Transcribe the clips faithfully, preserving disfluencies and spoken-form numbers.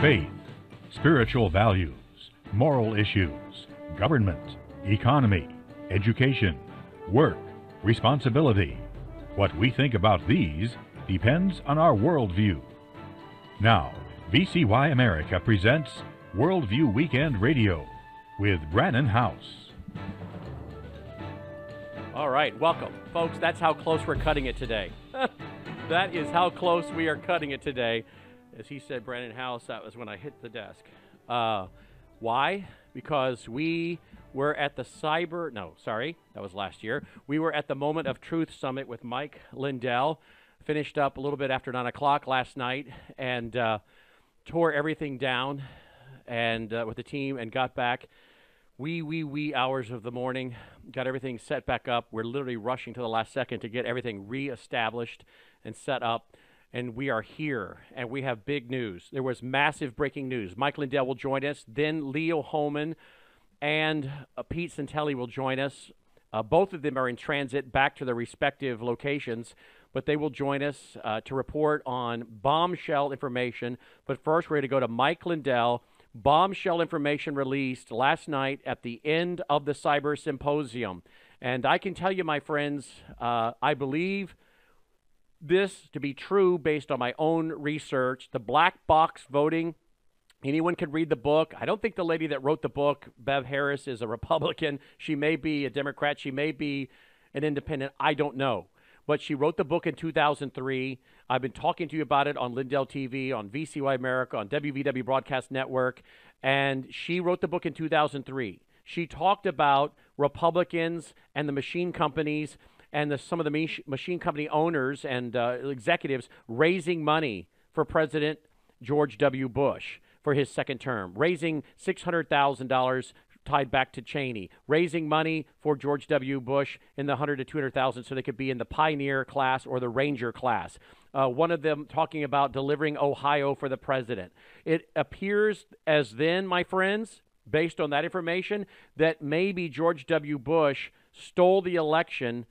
faith, spiritual values, moral issues, government, economy, education, work, responsibility. What we think about these depends on our worldview. Now, V C Y America presents Worldview Weekend Radio with Brannon Howse. All right, welcome. Folks, that's how close we're cutting it today. That is how close we are cutting it today. As he said, Brannon Howse, that was when I hit the desk. Uh, why? Because we were at the cyber, no, sorry, that was last year. We were at the Moment of Truth Summit with Mike Lindell. Finished up a little bit after nine o'clock last night and uh, tore everything down and uh, with the team and got back. Wee, wee, wee hours of the morning, got everything set back up. We're literally rushing to the last second to get everything reestablished and set up. And we are here, and we have big news. There was massive breaking news. Mike Lindell will join us. Then Leo Hohmann and uh, Pete Santelli will join us. Uh, both of them are in transit back to their respective locations, but they will join us uh, to report on bombshell information. But first, we're going to go to Mike Lindell. Bombshell information released last night at the end of the Cyber Symposium. And I can tell you, my friends, uh, I believe this to be true based on my own research. The black box voting, anyone can read the book. I don't think the lady that wrote the book, Bev Harris, is a Republican. She may be a Democrat. She may be an independent. I don't know. But she wrote the book in two thousand three. I've been talking to you about it on Lindell T V, on V C Y America, on W V W Broadcast Network. And she wrote the book in two thousand three. She talked about Republicans and the machine companies and the, some of the machine company owners and uh, executives raising money for President George W. Bush for his second term, raising six hundred thousand dollars tied back to Cheney, raising money for George W. Bush in the one hundred to two hundred thousand so they could be in the Pioneer class or the Ranger class. Uh, one of them talking about delivering Ohio for the president. It appears as then, my friends, based on that information, that maybe George W. Bush stole the election.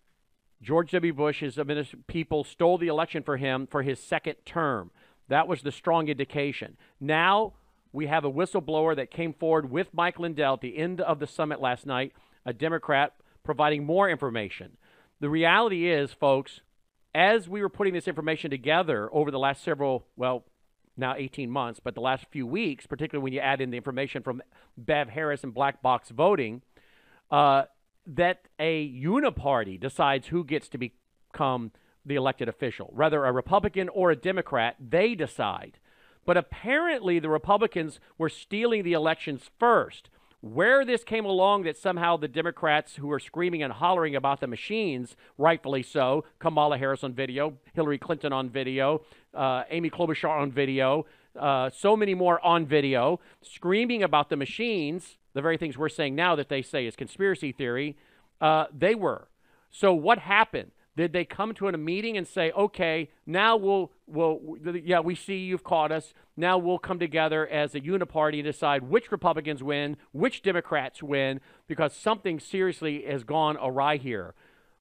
George W. Bush's people stole the election for him for his second term. That was the strong indication. Now we have a whistleblower that came forward with Mike Lindell at the end of the summit last night, a Democrat, providing more information. The reality is, folks, as we were putting this information together over the last several, well, now eighteen months, but the last few weeks, particularly when you add in the information from Bev Harris and black box voting, uh, that a uniparty decides who gets to become the elected official. Whether a Republican or a Democrat, they decide. But apparently the Republicans were stealing the elections first. Where this came along that somehow the Democrats who are screaming and hollering about the machines, rightfully so, Kamala Harris on video, Hillary Clinton on video, uh, Amy Klobuchar on video, uh, so many more on video, screaming about the machines, the very things we're saying now that they say is conspiracy theory, uh, they were. So what happened? Did they come to a meeting and say, okay, now we'll, we'll, yeah, we see you've caught us. Now we'll come together as a uniparty and decide which Republicans win, which Democrats win, because something seriously has gone awry here.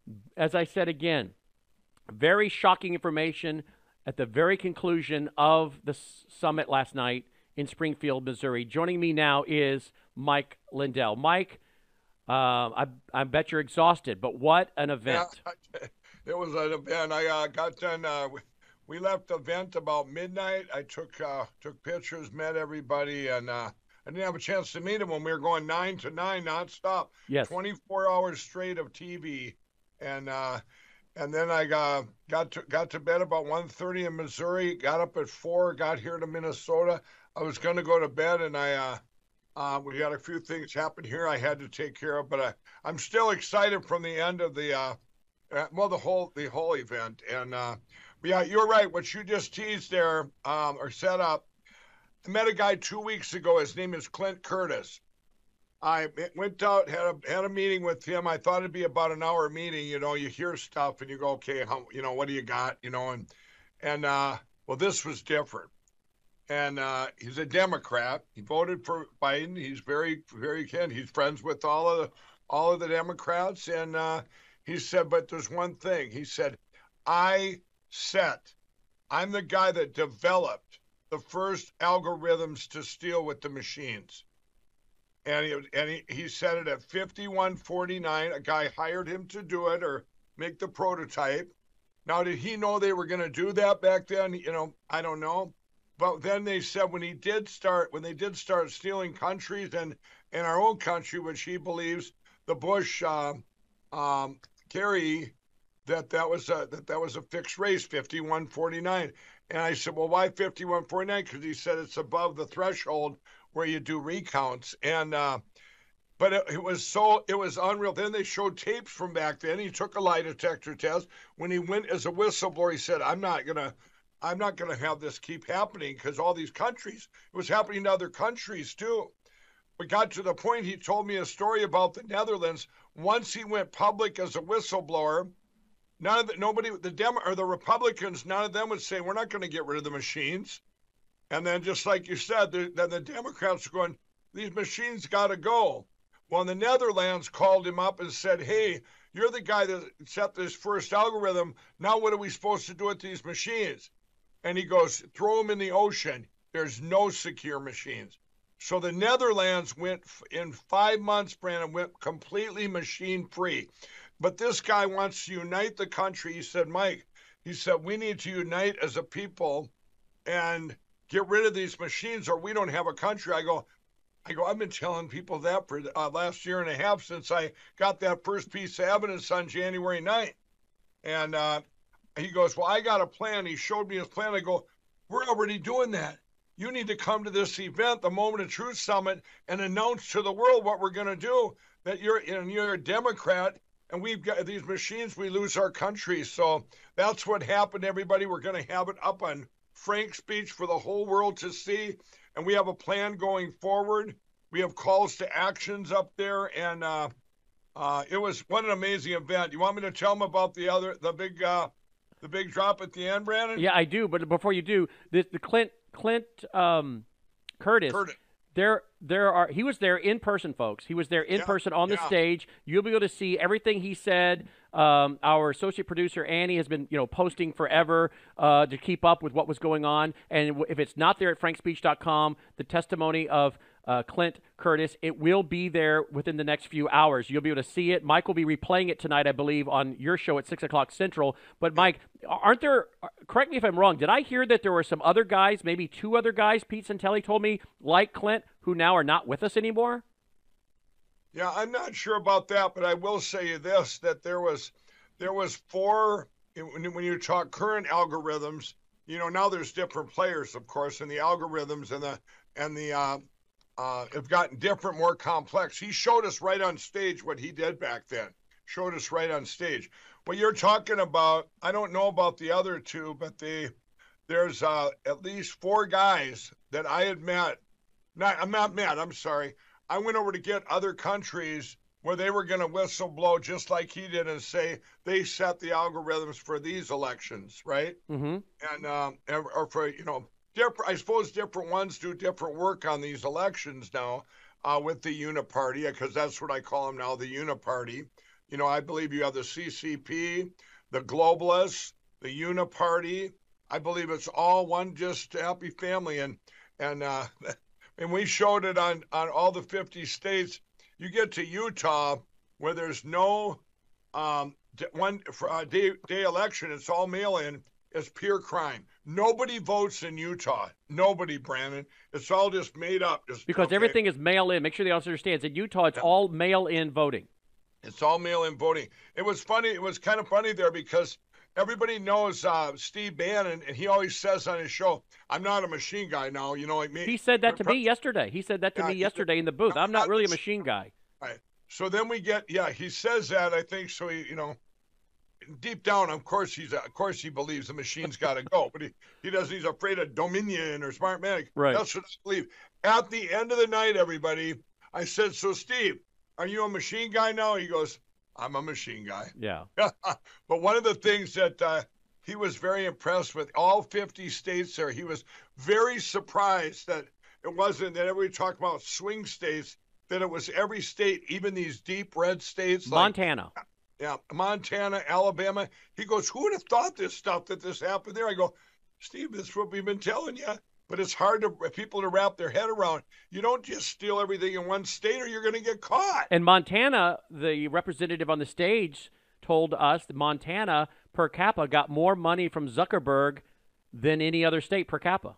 As I said again, very shocking information at the very conclusion of the summit last night in Springfield, Missouri. Joining me now is Mike Lindell. Mike, uh, I, I bet you're exhausted, but what an event. Yeah. It was an event. I uh, got done. Uh, we left the event about midnight. I took uh, took pictures, met everybody, and uh, I didn't have a chance to meet them when we were going nine to nine nonstop. Yes. twenty-four hours straight of T V, and uh, and then I got got to got to bed about one thirty in Missouri. Got up at four. Got here to Minnesota. I was going to go to bed, and I. Uh, uh, we got a few things happen here I had to take care of, but I, I'm still excited from the end of the. Uh, Uh, well, the whole the whole event, and uh, yeah, you're right. What you just teased there, um, or set up. I met a guy two weeks ago. His name is Clint Curtis. I went out, had a had a meeting with him. I thought it'd be about an hour meeting. You know, you hear stuff and you go, okay, how, you know, what do you got? You know, and and uh, well, this was different. And uh, he's a Democrat. He voted for Biden. He's very, very keen. He's friends with all of the all of the Democrats, and. Uh, He said, but there's one thing. He said, I set, I'm the guy that developed the first algorithms to steal with the machines. And he, and he, he said it at fifty-one forty-nine. A guy hired him to do it or make the prototype. Now, did he know they were going to do that back then? You know, I don't know. But then they said when he did start, when they did start stealing countries and in our own country, which he believes the Bush uh, um, Kerry, that that was a, that that was a fixed race, fifty-one forty-nine. And I said, well, why fifty-one forty-nine? Because he said it's above the threshold where you do recounts. And uh, but it, it was so it was unreal. Then they showed tapes from back then. He took a lie detector test. When he went as a whistleblower, he said, I'm not gonna I'm not gonna have this keep happening because all these countries, it was happening to other countries too. We got to the point he told me a story about the Netherlands. Once he went public as a whistleblower, none of the, nobody, the Dem or the Republicans, none of them would say, we're not going to get rid of the machines. And then just like you said, the, then the Democrats are going, these machines got to go. Well, the Netherlands called him up and said, hey, you're the guy that set this first algorithm. Now what are we supposed to do with these machines? And he goes, throw them in the ocean. There's no secure machines. So the Netherlands went in five months, Brandon, went completely machine free. But this guy wants to unite the country. He said, Mike, he said, we need to unite as a people and get rid of these machines or we don't have a country. I go, I go, I've been telling people that for the uh, last year and a half since I got that first piece of evidence on January ninth. And uh, he goes, well, I got a plan. He showed me his plan. I go, we're already doing that. You need to come to this event, the Moment of Truth Summit, and announce to the world what we're going to do, that you're, and you're a Democrat, and we've got these machines, we lose our country. So that's what happened, everybody. We're going to have it up on Frank's Speech for the whole world to see, and we have a plan going forward. We have calls to actions up there, and uh, uh, it was what an amazing event. You want me to tell them about the other, the big, uh, the big drop at the end, Brandon? Yeah, I do. But before you do, the, the Clint Clint um, Curtis, Curtis. There, there are. He was there in person, folks. He was there in Yeah, person on the yeah. stage. You'll be able to see everything he said. Um, our associate producer Annie has been, you know, posting forever uh, to keep up with what was going on. And if it's not there at frank speech dot com, the testimony of uh, Clint Curtis, it will be there within the next few hours. You'll be able to see it. Mike will be replaying it tonight, I believe, on your show at six o'clock Central. But Mike, aren't there? Correct me if I'm wrong. Did I hear that there were some other guys, maybe two other guys? Pete Santelli told me, like Clint, who now are not with us anymore. Yeah, I'm not sure about that, but I will say you this, that there was there was four, when when you talk current algorithms, you know, now there's different players, of course, and the algorithms and the and the uh, uh, have gotten different, more complex. He showed us right on stage what he did back then, showed us right on stage. What you're talking about, I don't know about the other two, but they, there's uh, at least four guys that I had met, not, I'm not met, I'm sorry, I went over to get other countries where they were going to whistle blow just like he did and say they set the algorithms for these elections, right? Mm-hmm. And um, or for, you know, different. I suppose different ones do different work on these elections now uh, with the Uniparty, because that's what I call them now, the Uniparty. You know, I believe you have the C C P, the Globalists, the Uniparty. I believe it's all one just happy family, and and. Uh, And we showed it on, on all the fifty states. You get to Utah, where there's no um, one uh, day, day election. It's all mail-in. It's pure crime. Nobody votes in Utah. Nobody, Brandon. It's all just made up. Just, because okay. everything is mail-in. Make sure the audience understands. In Utah, it's Yeah. all mail-in voting. It's all mail-in voting. It was funny. It was kind of funny there because everybody knows uh, Steve Bannon, and he always says on his show, I'm not a machine guy now, you know, like me. He said that to me yesterday. He said that to Yeah, me he- yesterday in the booth. I'm not really a machine machine guy. Right. So then we get, yeah, he says that, I think, so he, you know, deep down, of course, he's, of course, he believes the machine's got to go, but he, he doesn't, he's afraid of Dominion or Smartmatic. Right. That's what I believe. At the end of the night, everybody, I said, so Steve, are you a machine guy now? He goes, I'm a machine guy. Yeah. But one of the things that uh, he was very impressed with, all fifty states there, he was very surprised that it wasn't that everybody talked about swing states, that it was every state, even these deep red states. Montana. Like, yeah, Montana, Alabama. He goes, who would have thought this stuff, that this happened there? I go, Steve, this is what we've been telling you. but it's hard to people to wrap their head around. You don't just steal everything in one state or you're going to get caught. And Montana, the representative on the stage told us that Montana per capita got more money from Zuckerberg than any other state per capita.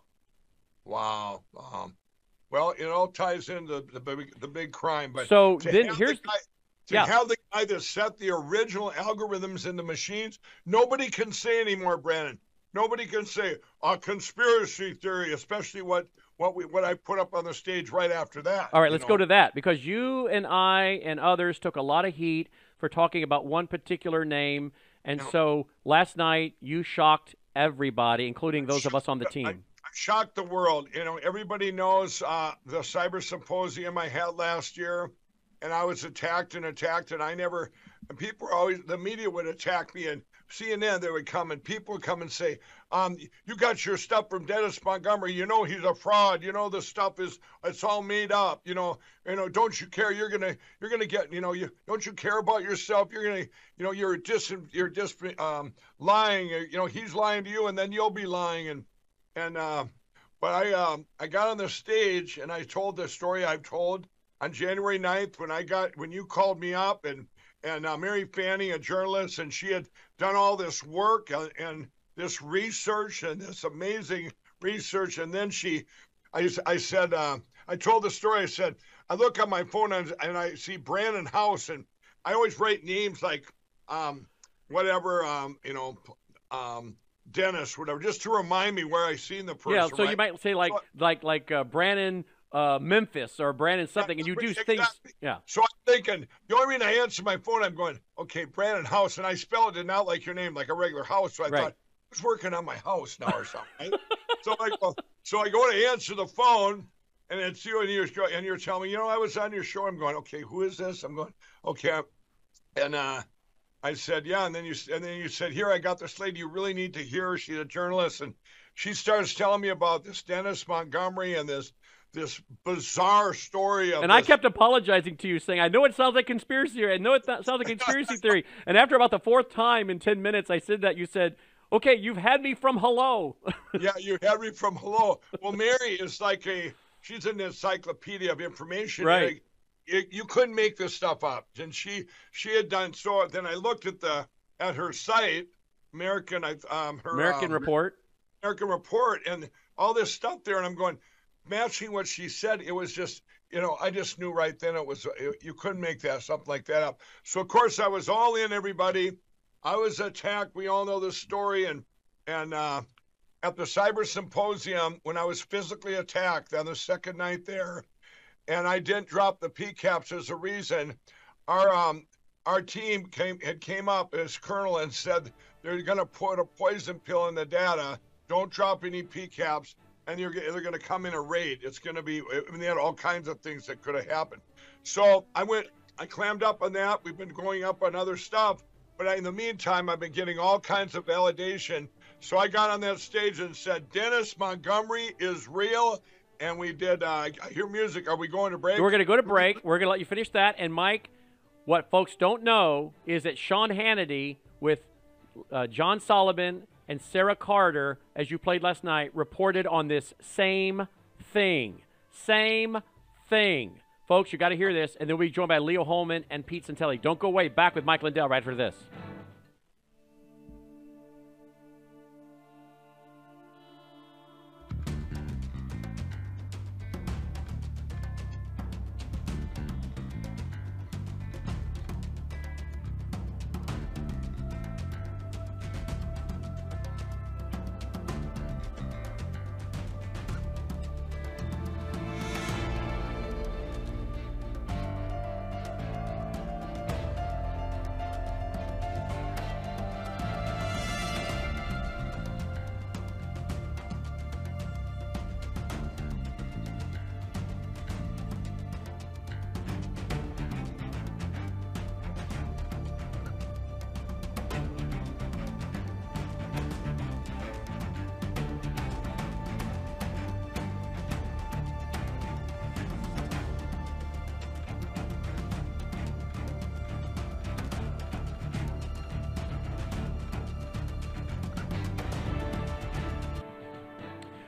Wow. Um, well, it all ties into the big, the big crime. But so then here's the guy, to yeah. have the guy that set the original algorithms in the machines, nobody can say anymore, Brandon. Nobody can say a conspiracy theory, especially what what we what I put up on the stage right after that. All right, let's know? go to that, because you and I and others took a lot of heat for talking about one particular name, and no. so last night you shocked everybody, including those shocked, of us on the team. I, I shocked the world. You know, everybody knows uh, the cyber symposium I had last year, and I was attacked and attacked, and I never. And people were always, the media would attack me, and C N N, they would come, and people would come and say, um, you got your stuff from Dennis Montgomery. You know he's a fraud. You know the stuff is, it's all made up. You know, you know, don't you care? You're gonna, you're gonna get, you know, you don't you care about yourself? You're gonna, you know, you're dis, you're just um, lying. You know, he's lying to you, and then you'll be lying. And and uh, but I um, I got on the stage and I told the story I've told on January ninth when I got when you called me up and. And uh, Mary Fanning, a journalist, and she had done all this work and, and this research and this amazing research. And then she, I, I said, uh, I told the story. I said, I look on my phone and, and I see Brannon Howse, and I always write names like um, whatever, um, you know, um, Dennis, whatever, just to remind me where I seen the person. Yeah, so right? you might say like so, like like uh, Brannon. Uh, Memphis or Brandon something, and you do exactly. things. Yeah. So I'm thinking, the only reason I answer my phone, I'm going, okay, Brannon Howse, and I spelled it out like your name, like a regular house. So I right. thought, who's working on my house now or something? Right? so I go, so I go to answer the phone, and it's you, and you're and you're telling me, you know, I was on your show. I'm going, okay, who is this? I'm going, okay, and uh, I said, yeah, and then you and then you said, here, I got this lady you really need to hear her. She's a journalist, and she starts telling me about this Dennis Montgomery and this. this bizarre story of and this. I kept apologizing to you, saying, I know it sounds like conspiracy theory. I know it th- sounds like conspiracy theory. And after about the fourth time in ten minutes, I said that, you said, okay, you've had me from hello. yeah, you had me from hello. Well, Mary is like a, she's an encyclopedia of information. Right. You, you couldn't make this stuff up. And she, she had done, so then I looked at the, at her site, American, um, her, American um, Report. American Report, and all this stuff there. And I'm going, matching what she said, it was just, you know, I just knew right then it was, it, you couldn't make that, something like that up. So, of course, I was all in, everybody. I was attacked. We all know the story. And, and uh, at the Cyber Symposium, when I was physically attacked on the second night there, and I didn't drop the P CAPs as a reason, our um, our team came had came up as colonel and said they're going to put a poison pill in the data. Don't drop any P CAPs. And you're, they're going to come in a raid. It's going to be, I mean, they had all kinds of things that could have happened. So I went, I clammed up on that. We've been going up on other stuff. But I, in the meantime, I've been getting all kinds of validation. So I got on that stage and said, Dennis Montgomery is real. And we did, uh, I hear music. Are we going to break? We're going to go to break. We're going to let you finish that. And Mike, what folks don't know is that Sean Hannity with uh, John Solomon and Sarah Carter, as you played last night, reported on this same thing. Same thing. Folks, you got to hear this, and then we'll be joined by Leo Holman and Pete Santelli. Don't go away. Back with Mike Lindell right for this.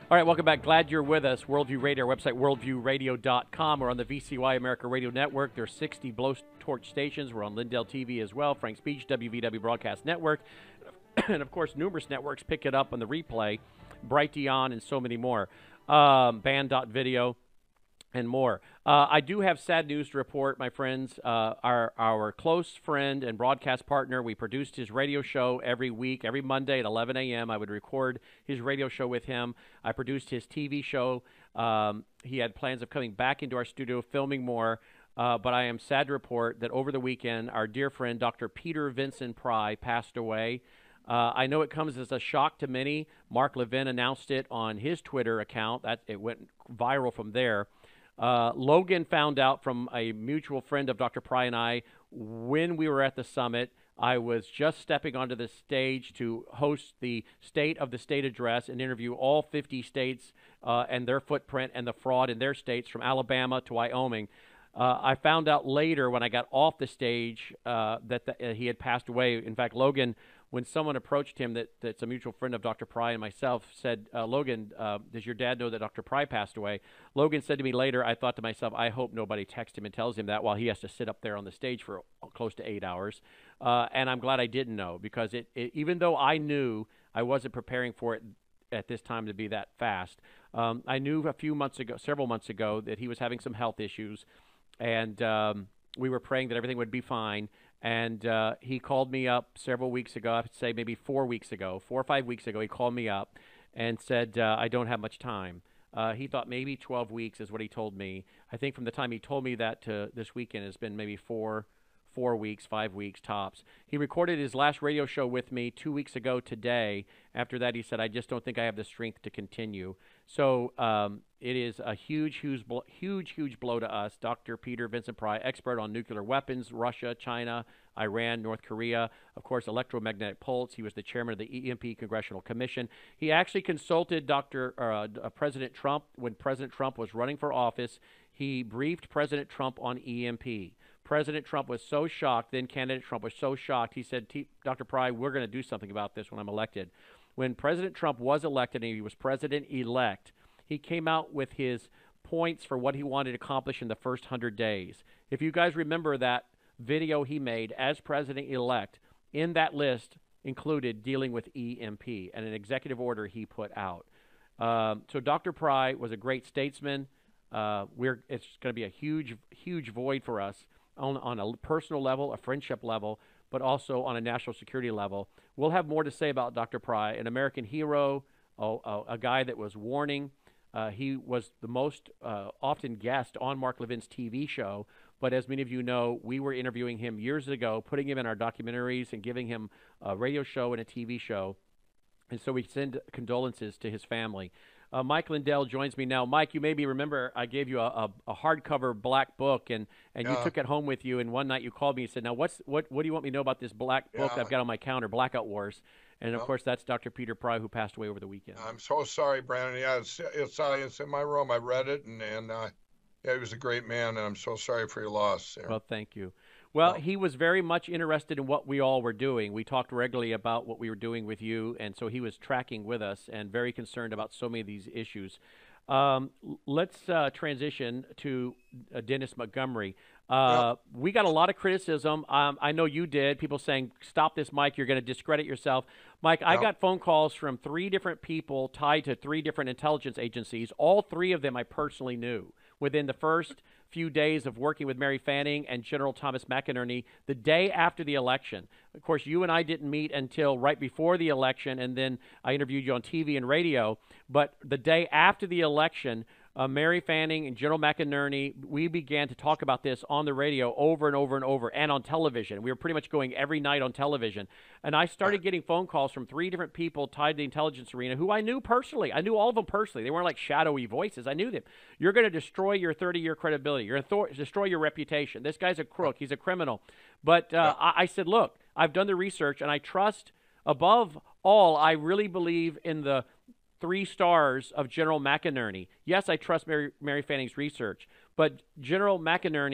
All right, welcome back. Glad you're with us. Worldview Radio, our website, worldview radio dot com. We're on the V C Y America Radio Network. There's sixty blowtorch stations. We're on Lindell T V as well, Frank's Beach, W V W Broadcast Network. And, of course, numerous networks pick it up on the replay, Brighteon and so many more, um, Band dot video. And more. Uh, I do have sad news to report, my friends. Uh, our our close friend and broadcast partner, we produced his radio show every week, every Monday at eleven a.m. I would record his radio show with him. I produced his T V show. Um, he had plans of coming back into our studio, filming more. Uh, but I am sad to report that over the weekend, our dear friend, Doctor Peter Vincent Pry, passed away. Uh, I know it comes as a shock to many. Mark Levin announced it on his Twitter account. That it went viral from there. Uh, Logan found out from a mutual friend of Doctor Pry and I when we were at the summit. I was just stepping onto the stage to host the State of the State address and interview all fifty states uh, and their footprint and the fraud in their states from Alabama to Wyoming. Uh, I found out later when I got off the stage uh, that the, uh, he had passed away. In fact, Logan, when someone approached him that, that's a mutual friend of Doctor Pry and myself, said, uh, Logan, uh, does your dad know that Doctor Pry passed away? Logan said to me later, I thought to myself, I hope nobody texts him and tells him that while he has to sit up there on the stage for close to eight hours. Uh, and I'm glad I didn't know, because it, it, even though I knew I wasn't preparing for it at this time to be that fast, um, I knew a few months ago, several months ago, that he was having some health issues, and um, we were praying that everything would be fine. And uh, he called me up several weeks ago, I would say maybe four weeks ago, four or five weeks ago, he called me up and said, uh, I don't have much time. Uh, he thought maybe twelve weeks is what he told me. I think from the time he told me that to this weekend has been maybe four, four weeks, five weeks tops. He recorded his last radio show with me two weeks ago today. After that, he said, I just don't think I have the strength to continue. So um, it is a huge, huge, huge, huge blow to us. Doctor Peter Vincent Pry, expert on nuclear weapons, Russia, China, Iran, North Korea, of course, electromagnetic pulse. He was the chairman of the E M P Congressional Commission. He actually consulted Doctor Uh, President Trump when President Trump was running for office. He briefed President Trump on E M P. President Trump was so shocked, then candidate Trump was so shocked, he said, Doctor Pry, we're going to do something about this when I'm elected. When President Trump was elected and he was president-elect, he came out with his points for what he wanted to accomplish in the first one hundred days. If you guys remember that video he made as president-elect, in that list included dealing with E M P and an executive order he put out. Um, so Doctor Pry was a great statesman. Uh, we're, it's going to be a huge, huge void for us on, on a personal level, a friendship level, but also on a national security level. We'll have more to say about Doctor Pry, an American hero, a, a, a guy that was warning. Uh, he was the most uh, often guest on Mark Levin's T V show, but as many of you know, we were interviewing him years ago, putting him in our documentaries and giving him a radio show and a T V show. And so we send condolences to his family. Uh, Mike Lindell joins me now. Mike, you maybe remember I gave you a, a, a hardcover black book, and, and yeah. you took it home with you. And one night you called me and said, "Now, what's what? What do you want me to know about this black book yeah. I've got on my counter, Blackout Wars?" And of yep. course, that's Doctor Peter Pry, who passed away over the weekend. I'm so sorry, Brandon. Yeah, it's it's, uh, it's in my room. I read it, and and uh, yeah, he was a great man, and I'm so sorry for your loss, Sarah. Well, thank you. Well, he was very much interested in what we all were doing. We talked regularly about what we were doing with you, and so he was tracking with us and very concerned about so many of these issues. Um, let's uh, transition to uh, Dennis Montgomery. Uh, yep. We got a lot of criticism. Um, I know you did. People saying, stop this, Mike. You're going to discredit yourself. Mike, yep. I got phone calls from three different people tied to three different intelligence agencies. All three of them I personally knew. Within the first few days of working with Mary Fanning and General Thomas McInerney, the day after the election. Of course, you and I didn't meet until right before the election, and then I interviewed you on T V and radio. But the day after the election, uh, Mary Fanning and General McInerney, we began to talk about this on the radio over and over and over, and on television. We were pretty much going every night on television. And I started getting phone calls from three different people tied to the intelligence arena who I knew personally. I knew all of them personally. They weren't like shadowy voices. I knew them. You're going to destroy your thirty-year credibility. You're going to destroy your reputation. This guy's a crook. He's a criminal. But uh, I, I said, look, I've done the research, and I trust, above all, I really believe in the three stars of General McInerney. Yes, I trust Mary, Mary Fanning's research, but General McInerney,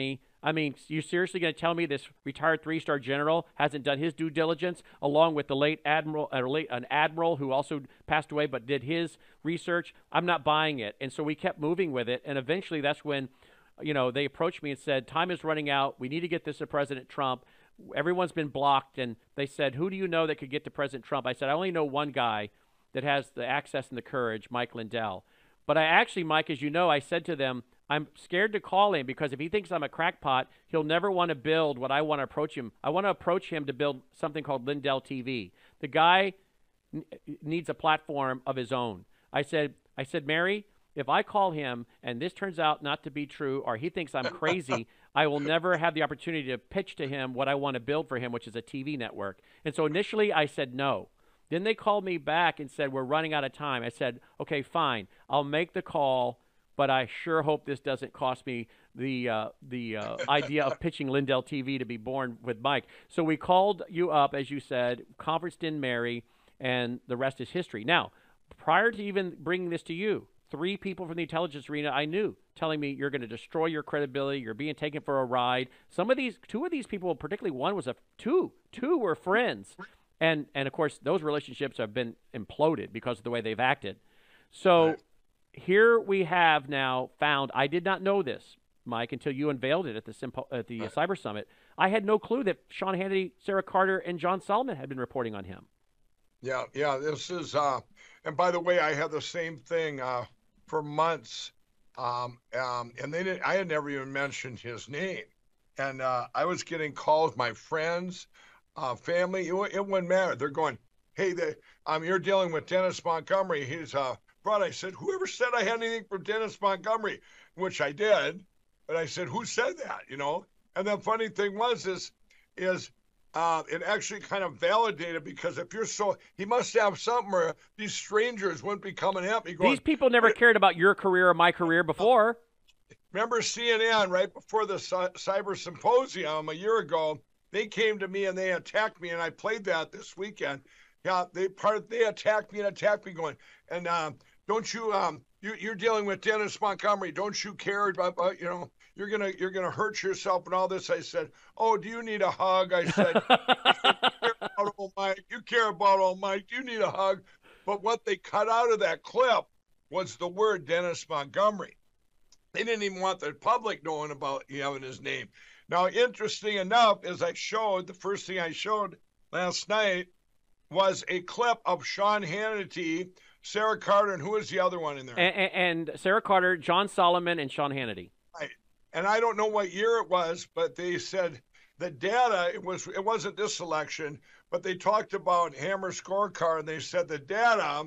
I mean, you seriously going to tell me this retired three-star general hasn't done his due diligence, along with the late admiral, uh, late, an admiral who also passed away but did his research? I'm not buying it. And so we kept moving with it, and eventually that's when, you know, they approached me and said, time is running out. We need to get this to President Trump. Everyone's been blocked, and they said, who do you know that could get to President Trump? I said, I only know one guy that has the access and the courage, Mike Lindell. But I actually, Mike, as you know, I said to them, I'm scared to call him because if he thinks I'm a crackpot, he'll never want to build what I want to approach him. I want to approach him to build something called Lindell T V. The guy n- needs a platform of his own. I said, I said, Mary, if I call him and this turns out not to be true or he thinks I'm crazy, I will never have the opportunity to pitch to him what I want to build for him, which is a T V network. And so initially I said no. Then they called me back and said, we're running out of time. I said, okay, fine. I'll make the call, but I sure hope this doesn't cost me the uh, the uh, idea of pitching Lindell T V to be born with Mike. So we called you up, as you said, conferenced in Mary, and the rest is history. Now, prior to even bringing this to you, three people from the intelligence arena I knew telling me you're going to destroy your credibility, you're being taken for a ride. Some of these, two of these people, particularly one was a, two, two were friends. And, and of course, those relationships have been imploded because of the way they've acted. So right. Here we have now found, I did not know this, Mike, until you unveiled it at the Sympo- at the right. Cyber Summit. I had no clue that Sean Hannity, Sarah Carter, and John Solomon had been reporting on him. Yeah, yeah, this is, uh, and by the way, I had the same thing uh, for months, um, um, and they didn't, I had never even mentioned his name. And uh, I was getting calls, my friends, uh, family, it, it wouldn't matter. They're going, hey, they, um, you're dealing with Dennis Montgomery. He's uh, brought, I said, whoever said I had anything from Dennis Montgomery, which I did, but I said, who said that, you know? And the funny thing was, is, is, Uh, it actually kind of validated, because if you're so, he must have something where these strangers wouldn't be coming at me going, these people never cared about your career or my career before. Remember C N N right before the Cyber Symposium a year ago, they came to me and they attacked me, and I played that this weekend. Yeah, they part they attacked me and attacked me going, and um, don't you um you you're dealing with Dennis Montgomery, don't you care about, about you know you're gonna you're gonna hurt yourself and all this. I said, oh, do you need a hug? I said, I said you care about old Mike, you care about old Mike, do you need a hug? But what they cut out of that clip was the word Dennis Montgomery. They didn't even want the public knowing about having his name. Now, interesting enough, as I showed, the first thing I showed last night was a clip of Sean Hannity, Sarah Carter, and who was the other one in there? And, and Sarah Carter, John Solomon, and Sean Hannity. Right. And I don't know what year it was, but they said the data, it, was, it wasn't this election, but they talked about Hammer Scorecard, and they said the data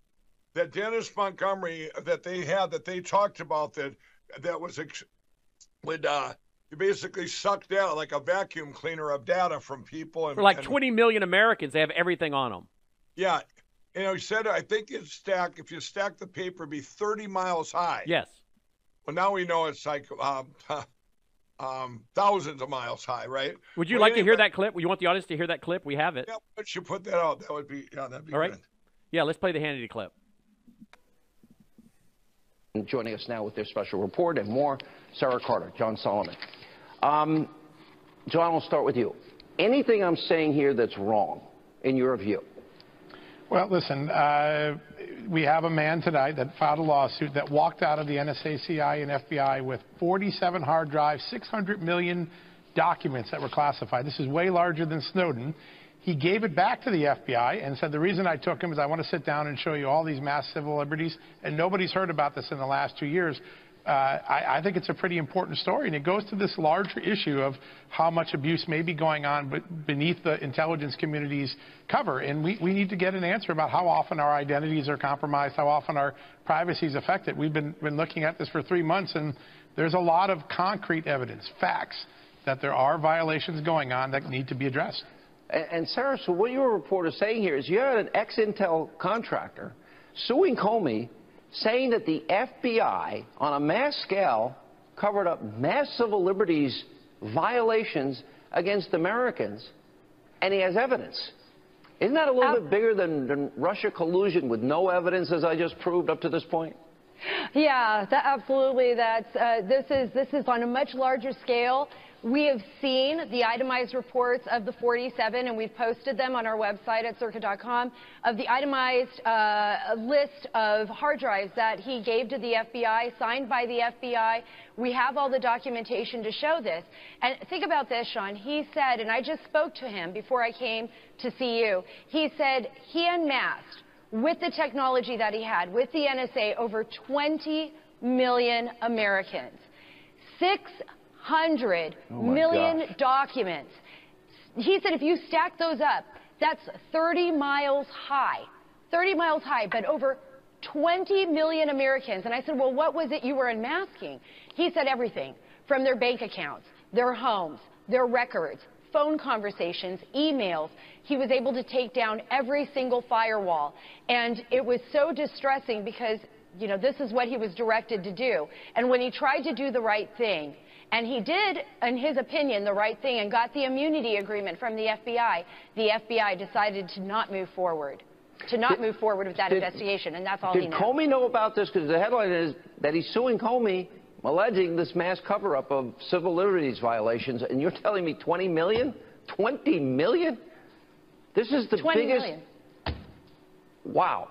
that Dennis Montgomery, that they had, that they talked about, that that was, would uh, you basically suck data like a vacuum cleaner of data from people. And, For like and, twenty million Americans, they have everything on them. Yeah. You know, he said, I think it's stack, if you stack the paper, it'd be thirty miles high. Yes. Well, now we know it's like um, um, thousands of miles high, right? Would you well, like anyway, to hear that clip? You want the audience to hear that clip? We have it. Yeah, once you put that out, that would be, yeah, that'd be All right. good. Yeah, let's play the Hannity clip. Joining us now with their special report and more, Sarah Carter, John Solomon. Um, John, I'll start with you. Anything I'm saying here that's wrong, in your view? Well, listen, uh, we have a man tonight that filed a lawsuit that walked out of the N S A, C I, and F B I with forty-seven hard drives, six hundred million documents that were classified. This is way larger than Snowden. He gave it back to the F B I and said, the reason I took him is I want to sit down and show you all these mass civil liberties, and nobody's heard about this in the last two years. Uh, I, I think it's a pretty important story, and it goes to this larger issue of how much abuse may be going on beneath the intelligence community's cover. And we, we need to get an answer about how often our identities are compromised, how often our privacy is affected. We've been, been looking at this for three months, and there's a lot of concrete evidence, facts, that there are violations going on that need to be addressed. And, and Sarah, so what your report is saying here is you had an ex-Intel contractor suing Comey, saying that the F B I, on a mass scale, covered up mass civil liberties violations against Americans, and he has evidence. Isn't that a little How? bit bigger than, than Russia collusion with no evidence, as I just proved up to this point? Yeah, that, absolutely. That's uh, this is this is on a much larger scale. We have seen the itemized reports of the forty-seven, and we've posted them on our website at circa dot com, of the itemized uh, list of hard drives that he gave to the F B I, signed by the F B I. We have all the documentation to show this. And think about this, Sean. He said, and I just spoke to him before I came to see you, he said he unmasked, with the technology that he had, with the N S A, over twenty million Americans. Six hundred Oh my million gosh. documents. He said if you stack those up, that's thirty miles high. thirty miles high, but over twenty million Americans. And I said, well, what was it you were unmasking? He said everything, from their bank accounts, their homes, their records, phone conversations, emails. He was able to take down every single firewall. And it was so distressing because, you know, this is what he was directed to do. And when he tried to do the right thing, and he did, in his opinion, the right thing and got the immunity agreement from the F B I, the F B I decided to not move forward, to not Did- move forward with that did- investigation, and that's all he Did knows. Comey know about this? Because the headline is that he's suing Comey, alleging this mass cover-up of civil liberties violations, and you're telling me twenty million? twenty million? This is the twenty biggest... million. Wow.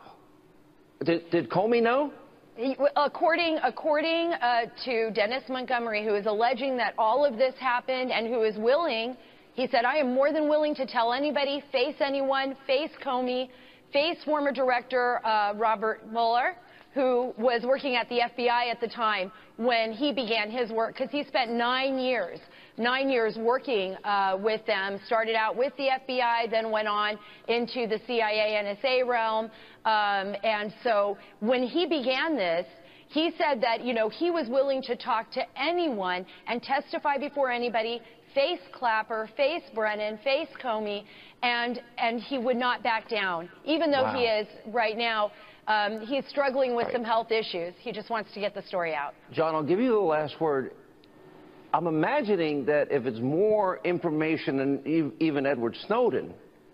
Did, did Comey know? He- According, according uh, to Dennis Montgomery, who is alleging that all of this happened and who is willing, he said, I am more than willing to tell anybody, face anyone, face Comey, face former director uh, Robert Mueller, who was working at the F B I at the time when he began his work, because he spent nine years, nine years working uh, with them, started out with the F B I, then went on into the C I A, N S A realm. Um, and so when he began this, he said that, you know, he was willing to talk to anyone and testify before anybody, face Clapper, face Brennan, face Comey, and, and he would not back down, even though Wow. he is right now. Um, he's struggling with Right. some health issues. He just wants to get the story out. John, I'll give you the last word. I'm imagining that if it's more information than ev- even Edward Snowden,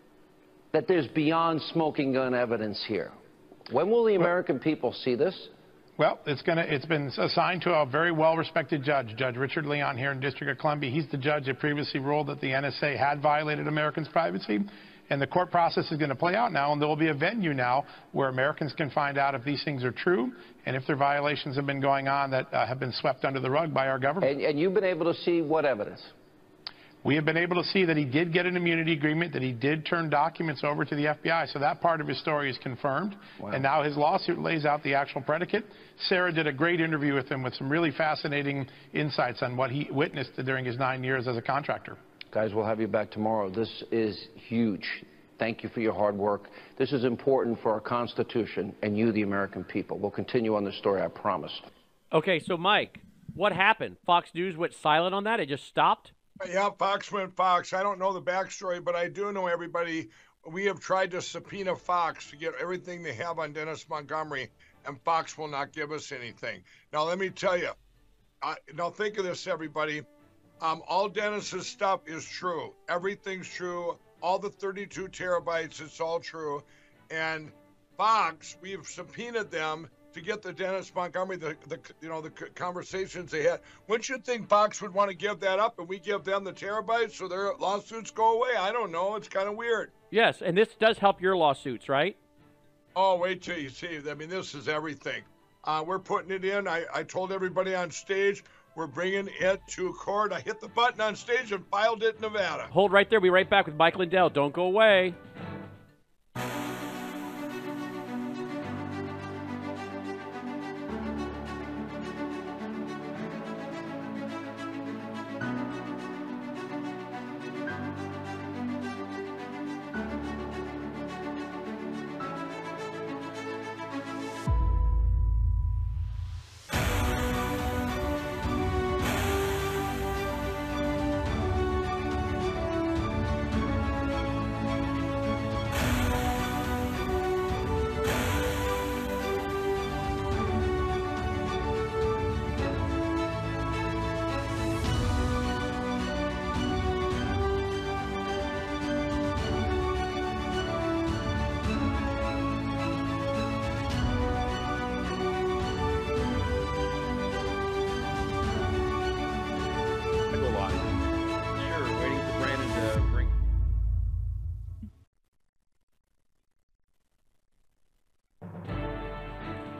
that there's beyond smoking gun evidence here. When will the American people see this? Well, it's gonna. It's been assigned to a very well-respected judge, Judge Richard Leon here in District of Columbia. He's the judge that previously ruled that the N S A had violated Americans' privacy. And the court process is going to play out now, and there will be a venue now where Americans can find out if these things are true and if their violations have been going on that uh, have been swept under the rug by our government. And, and you've been able to see what evidence? We have been able to see that he did get an immunity agreement, that he did turn documents over to the F B I. So that part of his story is confirmed. Wow. And now his lawsuit lays out the actual predicate. Sarah did a great interview with him with some really fascinating insights on what he witnessed during his nine years as a contractor. Guys, we'll have you back tomorrow. This is huge. Thank you for your hard work. This is important for our Constitution and you, the American people. We'll continue on this story, I promise. Okay, so Mike, what happened? Fox News went silent on that? It just stopped? Yeah, Fox went Fox. I don't know the backstory, but I do know everybody. We have tried to subpoena Fox to get everything they have on Dennis Montgomery, and Fox will not give us anything. Now, let me tell you. I, now, think of this, everybody. Um, all Dennis's stuff is true. Everything's true. All the thirty-two terabytes, it's all true. And Fox, we've subpoenaed them to get the Dennis Montgomery, the, the you know, the conversations they had. Wouldn't you think Fox would want to give that up and we give them the terabytes so their lawsuits go away? I don't know. It's kind of weird. Yes, and this does help your lawsuits, right? Oh, wait till you see. I mean, this is everything. Uh, we're putting it in. I, I told everybody on stage, we're bringing it to court. I hit the button on stage and filed it in Nevada. Hold right there. We'll be right back with Mike Lindell. Don't go away.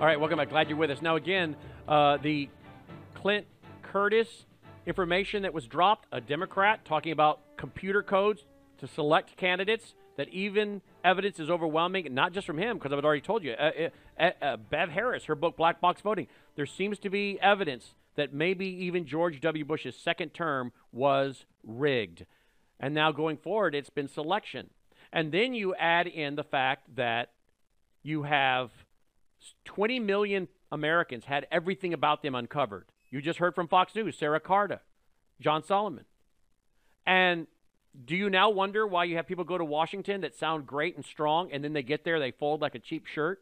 All right, welcome back. Glad you're with us. Now, again, uh, the Clint Curtis information that was dropped, a Democrat talking about computer codes to select candidates, that even evidence is overwhelming, not just from him, because I've already told you. Uh, uh, uh, Bev Harris, her book, Black Box Voting, there seems to be evidence that maybe even George W. Bush's second term was rigged. And now going forward, it's been selection. And then you add in the fact that you have twenty million Americans had everything about them uncovered. You just heard from Fox News, Sarah Carta, John Solomon. And do you now wonder why you have people go to Washington that sound great and strong, and then they get there, they fold like a cheap shirt?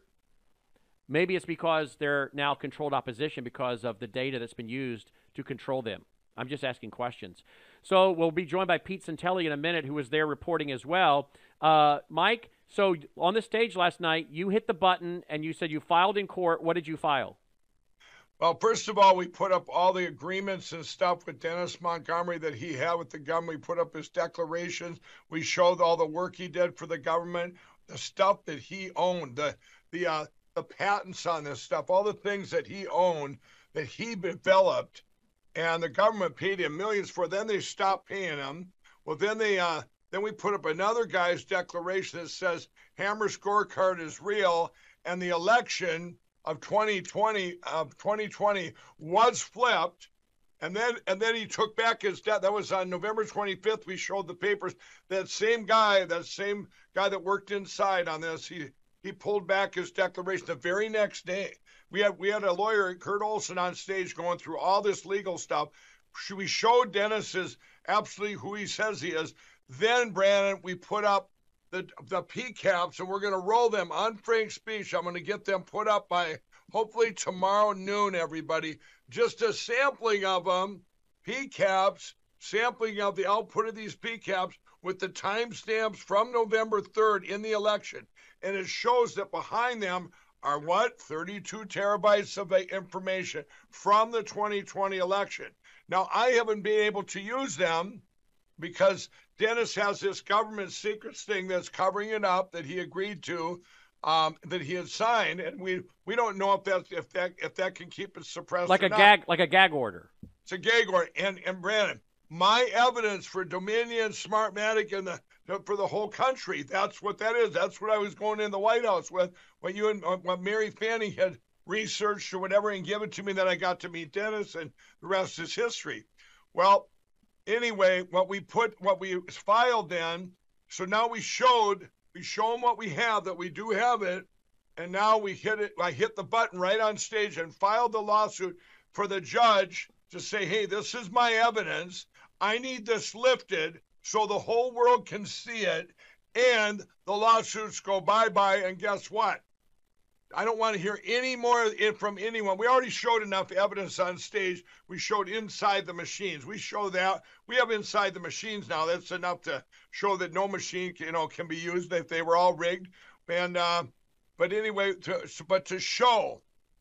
Maybe it's because they're now controlled opposition because of the data that's been used to control them. I'm just asking questions. So we'll be joined by Pete Santelli in a minute, who was there reporting as well. Uh, Mike, so on the stage last night, you hit the button and you said you filed in court. What did you file? Well, first of all, we put up all the agreements and stuff with Dennis Montgomery that he had with the government. We put up his declarations. We showed all the work he did for the government, the stuff that he owned, the the uh, the patents on this stuff, all the things that he owned that he developed, and the government paid him millions for. Then they stopped paying him. Well, then they uh, then we put up another guy's declaration that says Hammer scorecard is real, and the election of twenty twenty of twenty twenty was flipped, and then and then he took back his debt. That was on November twenty-fifth. We showed the papers. That same guy, that same guy that worked inside on this, he he pulled back his declaration the very next day. We had we had a lawyer, Kurt Olson, on stage going through all this legal stuff. We showed Dennis is absolutely who he says he is. Then, Brandon, we put up the the P CAPs, and we're going to roll them on Frank's speech. I'm going to get them put up by hopefully tomorrow noon, everybody. Just a sampling of them, P CAPs, sampling of the output of these P CAPs with the timestamps from November third in the election. And it shows that behind them are what? thirty-two terabytes of information from the twenty twenty election. Now, I haven't been able to use them because Dennis has this government secrets thing that's covering it up that he agreed to, um, that he had signed, and we we don't know if that if that if that can keep it suppressed. Like or a not. gag, like a gag order. It's a gag order. And and Brandon, my evidence for Dominion, Smartmatic, and the for the whole country. That's what that is. That's what I was going in the White House with. What you and what Mary Fanning had researched or whatever and given to me. That I got to meet Dennis, and the rest is history. Well. Anyway, what we put, what we filed then, so now we showed, we show them what we have, that we do have it, and now we hit it, I hit the button right on stage and filed the lawsuit for the judge to say, hey, this is my evidence. I need this lifted so the whole world can see it, and the lawsuits go bye-bye, and guess what? I don't want to hear any more from anyone. We already showed enough evidence on stage. We showed inside the machines. We show that. We have inside the machines now. That's enough to show that no machine, you know, can be used if they were all rigged. And uh, but anyway, to, but to show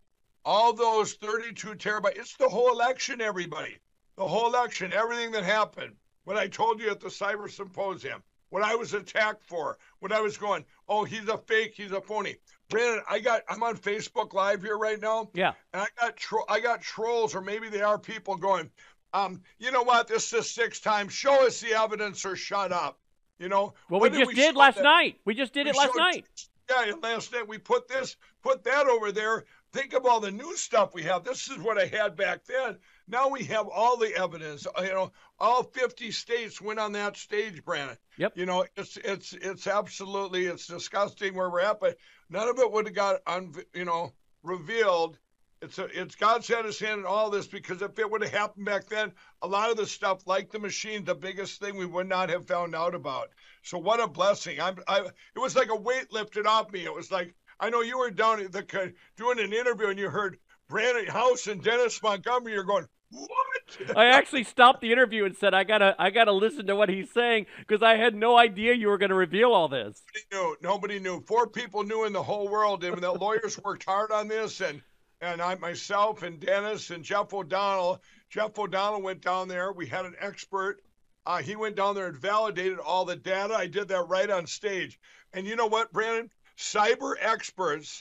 all those thirty-two terabytes, it's the whole election, everybody. The whole election, everything that happened. What I told you at the Cyber Symposium, what I was attacked for, what I was going, oh, he's a fake, he's a phony. Brandon, I got, I'm on Facebook Live here right now. Yeah. And I got, tro- I got trolls, or maybe they are people going, um, you know what? This is the sixth time. Show us the evidence or shut up. You know. Well, we just we did last that? night. We just did we it last showed, night. Yeah, last night we put this, put that over there. Think of all the new stuff we have. This is what I had back then. Now we have all the evidence. You know, all fifty states went on that stage, Brandon. Yep. You know, it's it's it's absolutely it's disgusting where we're at, but none of it would have got un, you know revealed. It's a, it's God's had his hand in all this, because if it would have happened back then, a lot of the stuff, like the machine, the biggest thing we would not have found out about. So what a blessing! I'm I it was like a weight lifted off me. It was like, I know you were down at the doing an interview and you heard Brandon House and Dennis Montgomery. You're going, what? I actually stopped the interview and said, I gotta, I gotta listen to what he's saying, because I had no idea you were going to reveal all this. Nobody knew. Nobody knew. Four people knew in the whole world, and the lawyers worked hard on this, and and I myself and Dennis and Jeff O'Donnell. Jeff O'Donnell went down there. We had an expert. Uh, he went down there and validated all the data. I did that right on stage. And you know what, Brandon? Cyber experts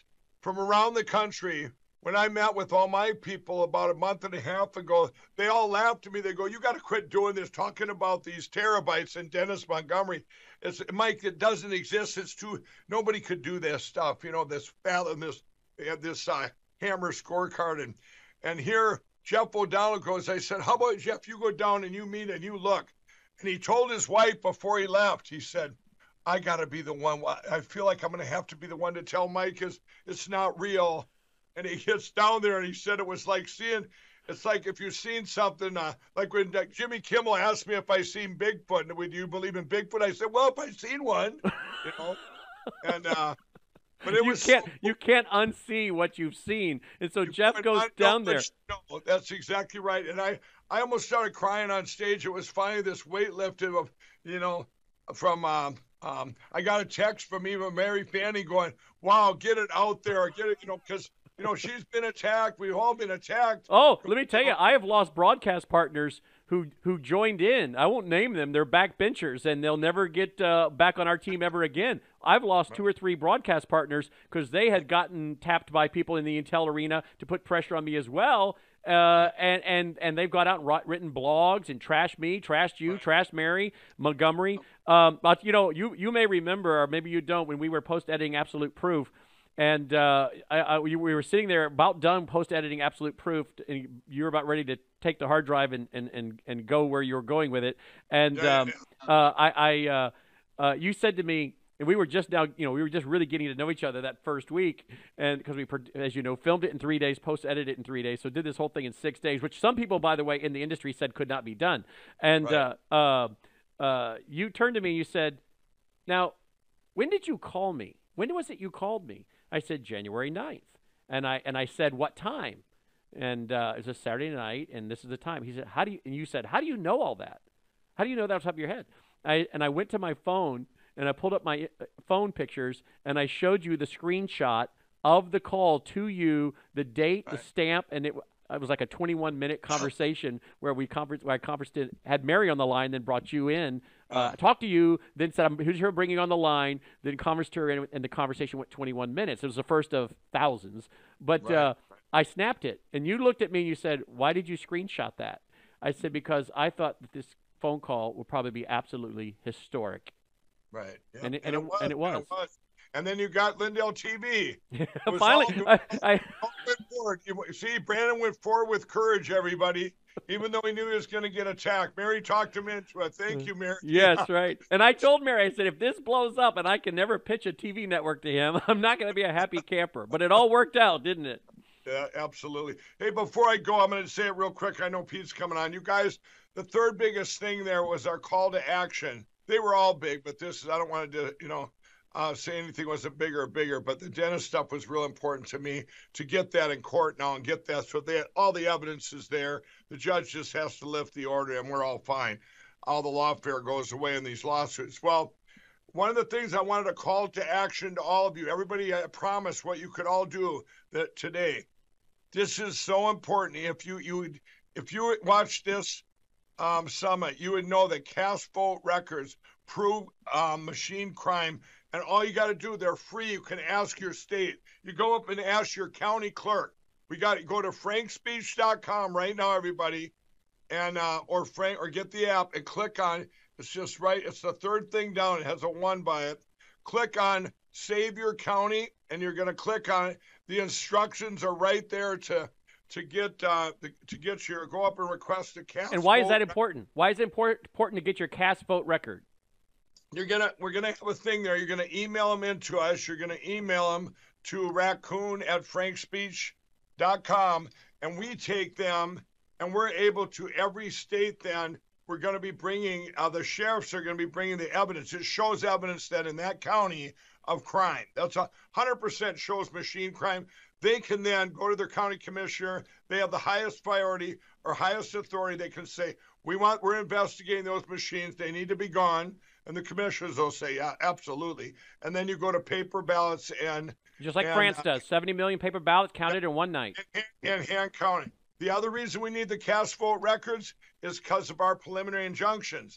from around the country. When I met with all my people about a month and a half ago, they all laughed at me. They go, "You got to quit doing this, talking about these terabytes in Dennis Montgomery. It's Mike, it doesn't exist. It's too, nobody could do this stuff, you know, this fathom, this, this uh, hammer scorecard." And, and here, Jeff O'Donnell goes, I said, "How about, Jeff, you go down and you meet and you look." And he told his wife before he left, he said, "I got to be the one. I feel like I'm going to have to be the one to tell Mike is it's not real." And he gets down there and he said it was like seeing, it's like if you've seen something, uh, like when uh, Jimmy Kimmel asked me if I seen Bigfoot, and would you believe in Bigfoot? I said, "Well, if I seen one," you know, and, uh, but it you was can't so, you can't unsee what you've seen, and so Jeff goes down there. No, that's exactly right. And I, I almost started crying on stage. It was finally this weightlifting of, you know, from um, um, I got a text from even Mary Fanning going, "Wow, get it out there, get it," you know, because you know she's been attacked. We've all been attacked. Oh, let me tell you, I have lost broadcast partners who who joined in. I won't name them. They're backbenchers, and they'll never get uh, back on our team ever again. I've lost two or three broadcast partners because they had gotten tapped by people in the Intel arena to put pressure on me as well. Uh, and, and, and they've got out and written blogs and trashed me, trashed you, trashed Mary Montgomery. Um, but, you know, you, you may remember, or maybe you don't, when we were post-editing Absolute Proof, and uh, I, I, we were sitting there about done post-editing Absolute Proof, and you were about ready to take the hard drive and, and, and, and go where you were going with it. And um, uh, I, I uh, uh, you said to me, and we were just now, you know, we were just really getting to know each other that first week, and because we, as you know, filmed it in three days, post-edited it in three days, so did this whole thing in six days, which some people, by the way, in the industry said could not be done. And right. uh, uh, uh, you turned to me and you said, "Now, when did you call me? When was it you called me?" I said, "January ninth. And I and I said, "What time?" And uh, it was a Saturday night, and this is the time. He said, "How do you?" And you said, "How do you know all that? How do you know that off the top of your head?" I and I went to my phone. And I pulled up my phone pictures, and I showed you the screenshot of the call to you, the date, right. the stamp, and it, it was like a twenty-one minute conversation where we conference, where I conferenced, it, had Mary on the line, then brought you in, uh, talked to you, then said, "I'm who's here bringing on the line," then conversed her, and, and the conversation went twenty-one minutes. It was the first of thousands. But right. uh, I snapped it, and you looked at me and you said, "Why did you screenshot that?" I said, "Because I thought that this phone call would probably be absolutely historic." Right. Yeah. And, it, and, and, it, it was, and it was. And it was. And then you got Lindell T V. Finally. All, I, I, all went forward. You, see, Brandon went forward with courage, everybody, even though he knew he was going to get attacked. Mary talked him into it. Thank you, Mary. Yes, right. And I told Mary, I said, if this blows up and I can never pitch a T V network to him, I'm not going to be a happy camper. But it all worked out, didn't it? Yeah, absolutely. Hey, before I go, I'm going to say it real quick. I know Pete's coming on. You guys, the third biggest thing there was our call to action. They were all big, but this is, I don't want to, you know, uh, say anything wasn't bigger or bigger, but the dentist stuff was real important to me to get that in court now and get that. So they, all the evidence is there. The judge just has to lift the order and we're all fine. All the lawfare goes away in these lawsuits. Well, one of the things I wanted to call to action to all of you, everybody, I promise what you could all do that today. This is so important. If you, you, if you watch this, Um, summit, you would know that cast vote records prove um, machine crime, and all you got to do, they're free. You can ask your state. You go up and ask your county clerk. We got to go to frank speech dot com right now, everybody, and uh, or Frank or get the app and click on. It's just right. It's the third thing down. It has a one by it. Click on Save Your County, and you're going to click on it. The instructions are right there to. To get uh, the, to get your go up and request a cast. And why vote. is that important? Why is it important important to get your cast vote record? You're gonna we're gonna have a thing there. You're gonna email them in to us. You're gonna email them to raccoon at frank speech dot com, and we take them and we're able to every state. Then we're gonna be bringing uh, the sheriffs are gonna be bringing the evidence. It shows evidence that in that county of crime. That's a hundred percent shows machine crime. They can then go to their county commissioner. They have the highest priority or highest authority. They can say, we want, we're investigating those machines. They need to be gone. And the commissioners will say, yeah, absolutely. And then you go to paper ballots and. Just like and, France uh, does, seventy million paper ballots counted in one night. And, and hand counting. The other reason we need the cast vote records is because of our preliminary injunctions.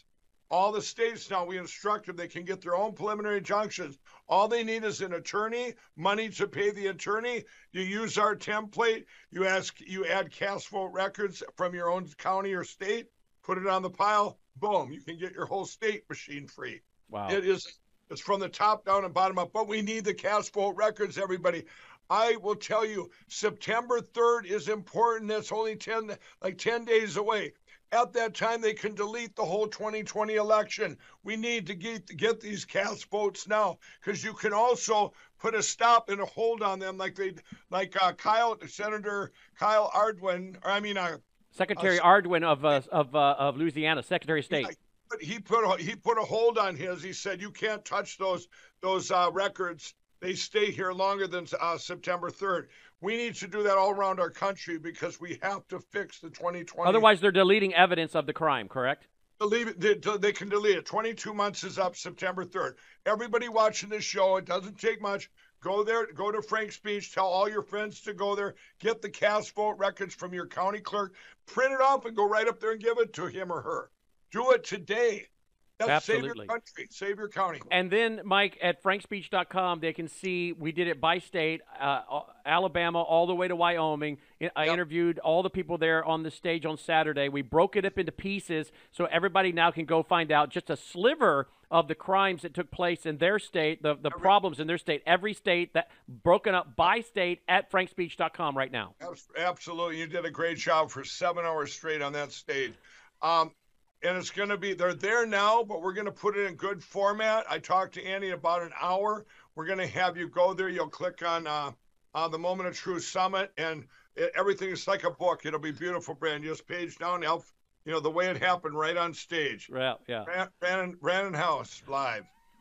All the states now, we instruct them they can get their own preliminary injunctions. All they need is an attorney, money to pay the attorney. You use our template. You ask, you add cast vote records from your own county or state, put it on the pile. Boom, you can get your whole state machine free. Wow. It is, it's from the top down and bottom up, but we need the cast vote records, everybody. I will tell you, September third is important. That's only ten, like ten days away. At that time, they can delete the whole twenty twenty election. We need to get, get these cast votes now, because you can also put a stop and a hold on them, like they, like uh, Kyle, Senator Kyle Ardoin, or I mean, uh, Secretary uh, Ardoin of uh, of uh, of Louisiana, Secretary of State. Yeah, but he put a, he put a hold on his. He said you can't touch those those uh, records. They stay here longer than uh, September third. We need to do that all around our country because we have to fix the twenty twenty. Otherwise, they're deleting evidence of the crime, correct? Delete it, they, they can delete it. twenty-two months is up September third. Everybody watching this show, it doesn't take much. Go there, go to Frank's Speech, tell all your friends to go there, get the cast vote records from your county clerk, print it off and go right up there and give it to him or her. Do it today. That's save your Absolutely. country, save your county. And then, Mike, at frank speech dot com, they can see we did it by state, uh, Alabama all the way to Wyoming. I Yep. interviewed all the people there on the stage on Saturday. We broke it up into pieces so everybody now can go find out just a sliver of the crimes that took place in their state, the, the problems in their state, every state, that broken up by state at frank speech dot com right now. Absolutely. You did a great job for seven hours straight on that stage. Um, And it's going to be, they're there now, but we're going to put it in good format. I talked to Andy about an hour. We're going to have you go there. You'll click on uh, uh, the Moment of Truth Summit, and it, everything is like a book. It'll be beautiful, Brandon. Just page down, help, you know, the way it happened right on stage. Well, yeah. Brandon, Brandon, Brandon House, live.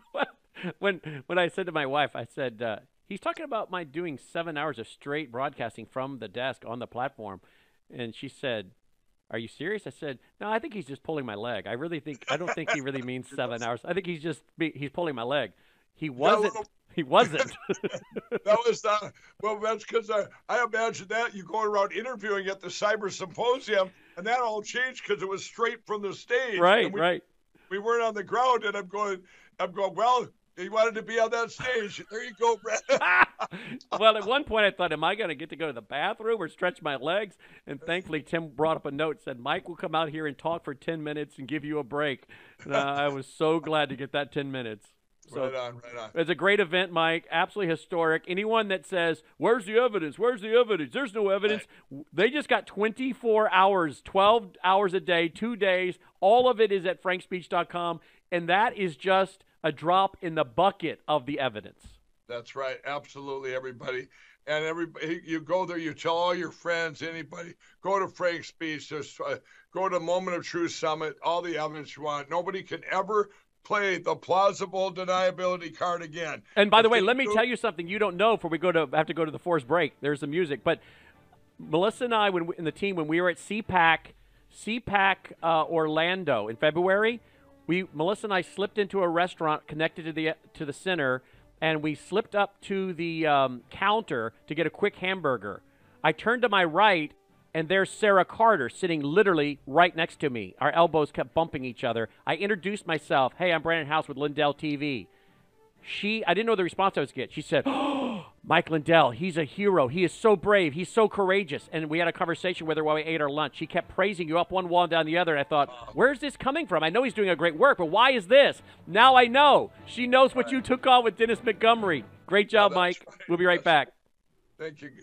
when when I said to my wife, I said, uh, he's talking about my doing seven hours of straight broadcasting from the desk on the platform. And she said, are you serious? I said, no, I think he's just pulling my leg. I really think, I don't think he really means seven hours. I think he's just, he's pulling my leg. He wasn't. little- He wasn't. That was uh, well. That's because I, I imagine that you going around interviewing at the Cyber Symposium, and that all changed because it was straight from the stage. Right, and we, right. We weren't on the ground, and I'm going, I'm going. Well, he wanted to be on that stage. There you go, Brett. Well, at one point I thought, am I going to get to go to the bathroom or stretch my legs? And thankfully, Tim brought up a note, said, Mike will come out here and talk for ten minutes and give you a break. And uh, I was so glad to get that ten minutes. So, right on, right on. it's a great event, Mike. Absolutely historic. Anyone that says, where's the evidence? Where's the evidence? There's no evidence. Right. They just got twenty-four hours, twelve hours a day, two days. All of it is at frank speech dot com. And that is just a drop in the bucket of the evidence. That's right. Absolutely, everybody. And everybody, you go there, you tell all your friends, anybody, go to Frank's Speech, just uh, go to Moment of Truth Summit, all the evidence you want. Nobody can ever play the plausible deniability card again. And by the If way, they let me do- tell you something you don't know before we go to have to go to the forced break. There's the music, but Melissa and I, when we, in the team, when we were at C PAC, C PAC uh, Orlando in February, we Melissa and I slipped into a restaurant connected to the to the center, and we slipped up to the um, counter to get a quick hamburger. I turned to my right, and there's Sarah Carter sitting literally right next to me. Our elbows kept bumping each other. I introduced myself. Hey, I'm Brandon House with Lindell T V. She, I didn't know the response I was getting. She said, oh, Mike Lindell, he's a hero. He is so brave. He's so courageous. And we had a conversation with her while we ate our lunch. She kept praising you up one wall and down the other. And I thought, where's this coming from? I know he's doing a great work, but why is this? Now I know. She knows what you took on with Dennis Montgomery. Great job, Oh, that's Mike. right. We'll be right That's- back. Thank you.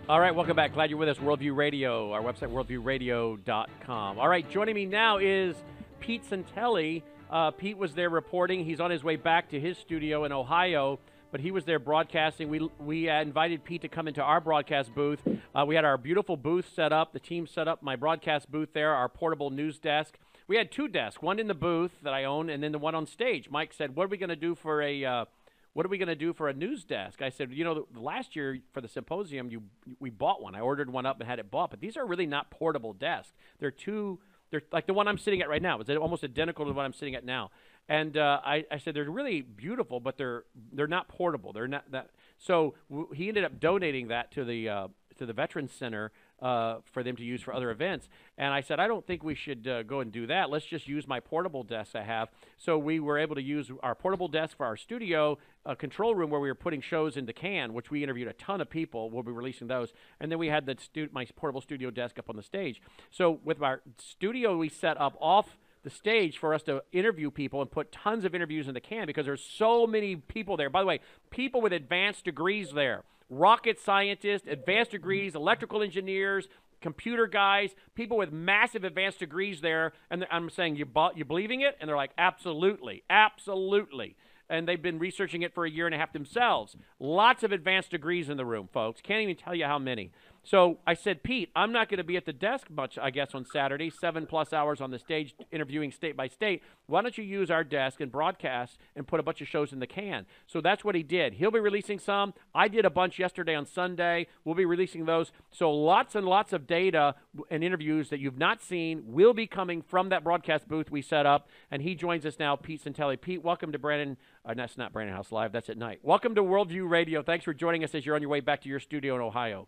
All right, welcome back. Glad you're with us. Worldview Radio, our website, worldview radio dot com. All right, joining me now is Pete Santelli. Uh, Pete was there reporting. He's on his way back to his studio in Ohio, but he was there broadcasting. We we uh, invited Pete to come into our broadcast booth. Uh, we had our beautiful booth set up. The team set up my broadcast booth there, our portable news desk. We had two desks, one in the booth that I own, and then the one on stage. Mike said, what are we going to do for a uh, what are we going to do for a news desk? I said, you know, the, last year for the symposium, you we bought one. I ordered one up and had it bought, but these are really not portable desks. They're two, they're like the one I'm sitting at right now. It's almost identical to the one I'm sitting at now. And uh, I, I said, they're really beautiful, but they're they're not portable. They're not that. So w- he ended up donating that to the uh, to the Veterans Center uh, for them to use for other events. And I said, I don't think we should uh, go and do that. Let's just use my portable desk I have. So we were able to use our portable desk for our studio uh, control room where we were putting shows into can, which we interviewed a ton of people. We'll be releasing those. And then we had the stu- my portable studio desk up on the stage. So with our studio we set up off the stage for us to interview people and put tons of interviews in the can because there's so many people there. By the way, people with advanced degrees there. Rocket scientists, advanced degrees, electrical engineers, computer guys, people with massive advanced degrees there. And I'm saying, you, bu- you believing it? And they're like, absolutely, absolutely. And they've been researching it for a year and a half themselves. Lots of advanced degrees in the room, folks. Can't even tell you how many. So I said, Pete, I'm not going to be at the desk much, I guess, on Saturday, seven plus hours on the stage interviewing state by state. Why don't you use our desk and broadcast and put a bunch of shows in the can? So that's what he did. He'll be releasing some. I did a bunch yesterday on Sunday. We'll be releasing those. So lots and lots of data and interviews that you've not seen will be coming from that broadcast booth we set up. And he joins us now, Pete Santelli. Pete, welcome to Brandon. Uh, that's not Brandon House Live. That's at night. Welcome to Worldview Radio. Thanks for joining us as you're on your way back to your studio in Ohio.